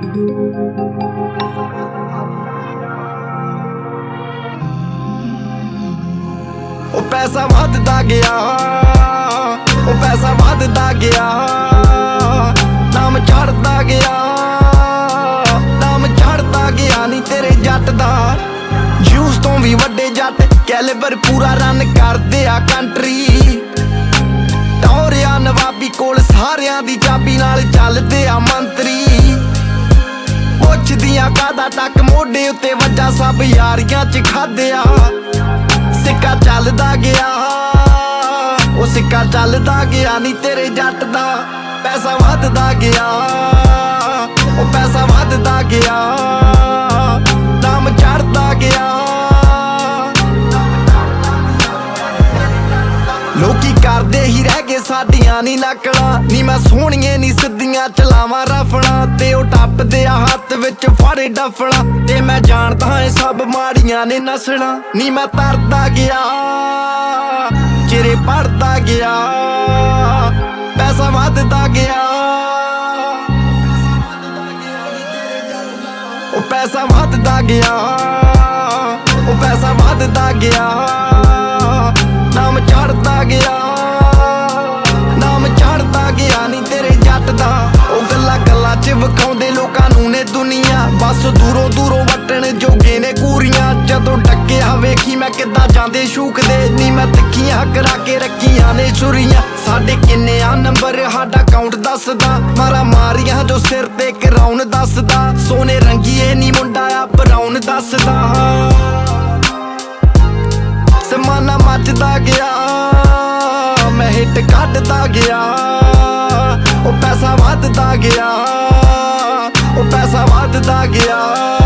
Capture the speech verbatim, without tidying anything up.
ਉਹ ਪੈਸਾ ਵੱਧਦਾ ਗਿਆ, ਉਹ ਪੈਸਾ ਵੱਧਦਾ ਗਿਆ, ਨਾਮ ਚੜਦਾ ਗਿਆ, ਨਾਮ ਚੜਦਾ ਗਿਆ ਨੀ ਤੇਰੇ ਜੱਟ ਦਾ। ਜੂਸ ਤੋਂ ਵੀ ਵੱਡੇ ਜੱਟ ਕੈਲੀਬਰ ਪੂਰਾ ਰਨ ਕਰਦੇ ਆ ਕੰਟਰੀ। ਟੌਰਿਆ ਨਵਾਬੀ ਕੋਲ ਸਾਰਿਆਂ ਦੀ ਚਾਬੀ ਨਾਲ ਚੱਲਦੇ ਆ ਮੰਤਰੀ। ਪੁੱਛਦੀਆਂ ਕਾਦਾ ਟੱਕ ਮੋਢੇ ਉੱਤੇ ਵੱਜਾ, ਸਭ ਯਾਰੀਆਂ ਚ ਖਾਦਿਆ। ਸਿੱਕਾ ਚੱਲਦਾ ਗਿਆ, ਉਹ ਸਿੱਕਾ ਚੱਲਦਾ ਗਿਆ ਨੀ ਤੇਰੇ ਜੱਟ ਦਾ। ਪੈਸਾ ਵੱਧਦਾ ਗਿਆ, ਉਹ ਪੈਸਾ ਵੱਧਦਾ ਗਿਆ, ਨਾਮ ਚੜਦਾ ਗਿਆ। ਲੋਕੀ ਕਰਦੇ ਹੀ ਰਹਿ ਗਏ ਸਾਡੀਆਂ ਨੀ ਨਕਲਾਂ ਨੀ। ਮੈਂ ਸੋਹਣੀਏ ਨੀ ਸਿੱਧੀਆਂ ਚਲਾਵਾਂ ਰਫਲਾਂ, ਤੇ ਉਹ ਟੱਪਦੇ ਆ ਹੱਥ ਵਿੱਚ ਫੜੇ ਡਫਲਾਂ। ਤੇ ਮੈਂ ਜਾਣਦਾ ਏ ਸਭ ਮਾੜੀਆਂ ਨੇ ਨਸਲਾਂ ਨੀ। ਮੈਂ ਤਰਦਾ ਗਿਆ, ਚਿਹਰੇ ਪੜਦਾ ਗਿਆ, ਪੈਸਾ ਵੱਧਦਾ ਗਿਆ, ਉਹ ਪੈਸਾ ਵੱਧਦਾ ਗਿਆ, ਉਹ ਪੈਸਾ ਵੱਧਦਾ ਗਿਆ, ਨਾਮ ਚੜਦਾ ਗਿਆ, ਨਾਮ ਚੜਦਾ ਗਿਆ ਨੀ ਤੇਰੇ ਜੱਟ ਦਾ। ਉਹ ਗੱਲਾਂ ਗੱਲਾਂ ਚ ਵਿਖਾਉਂਦੇ ਲੋਕਾਂ ਨੂੰ ਨੇ ਦੁਨੀਆ, ਬਸ ਦੂਰੋਂ ਦੂਰੋਂ ਵੱਟਣ ਜੋਗੇ ਨੇ ਕੂਰੀਆਂ। ਜਦੋਂ ਡੱਕਿਆ ਵੇਖੀ ਮੈਂ ਕਿੱਦਾਂ ਜਾਂਦੇ ਸ਼ੂਕਦੇ ਨੀ। ਮੈਂ ਤਿੱਖੀਆਂ ਕਰਾ ਕੇ ਰੱਖੀਆਂ ਨੇ ਛੁਰੀਆਂ। ਸਾਡੇ ਕਿੰਨੇ ਆ ਨੰਬਰ ਸਾਡਾ ਕਾਊਂਟ ਦੱਸਦਾ, ਮਾਰਾ ਮਾਰੀਆਂ ਜੋ ਸਿਰ ਤੇ ਕਰਾਉਣ ਦੱਸਦਾ। ਸੋਨੇ ਰੰਗੀਏ ਨੀ ਮੁੰਡਾ ਆ ਬਰਾਉਨ ਦੱਸਦਾ। ਜ਼ਮਾਨਾ ਮੱਚਦਾ ਗਿਆ, ਮੈਂ ਹਿੱਟ ਕੱਢਦਾ ਗਿਆ, ਉਹ ਪੈਸਾ ਵੱਧਦਾ ਗਿਆ, ਉਹ ਪੈਸਾ ਵੱਧਦਾ ਗਿਆ।